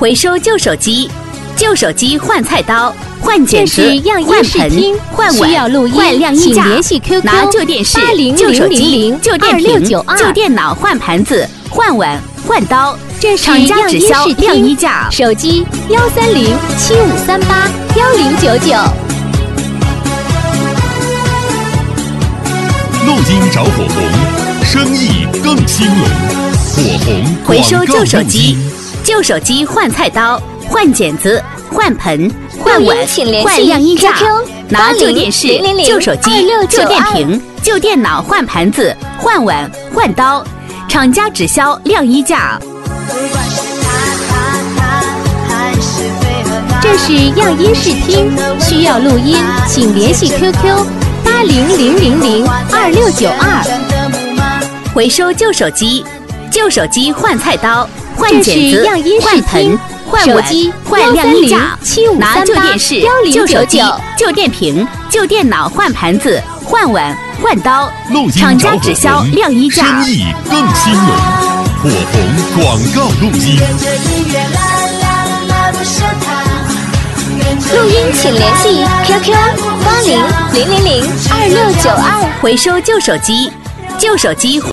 回收旧手机，旧手机换菜刀、换剪子、 换盆、 换碗、 需要录音， 换晾衣架， 请联系 QQ 拿旧电视、 8000 旧手机、旧电瓶、 2692 旧电脑换盘子、换碗、换刀。 这是厂家只销晾衣架， 手机13075381099。 陆金找火红，生意更兴隆。火红回收广告旧手机录音， 旧手机换菜刀、换剪子、换盆、换录碗音请联、系换晾衣架 QQ， 拿旧电视、 8000 旧手机、 2692 旧电瓶、旧电脑换盘子、换碗、换刀。厂家只销晾衣架。 这是样音视听，需要录音，请联系 QQ8000022692。 回收旧手机，旧手机换菜刀、换这剪子是样音、视换盆听、 换碗手机、 换晾衣架， 1307538 拿旧电视、旧手机 1099、 旧电瓶、旧电脑换盘子、换碗、换刀。 陆金厂找火家只销红， 晾衣架生。意更兴隆。火红广告录音。 录音请联系 QQ8000022692。 回收旧手机，旧手机。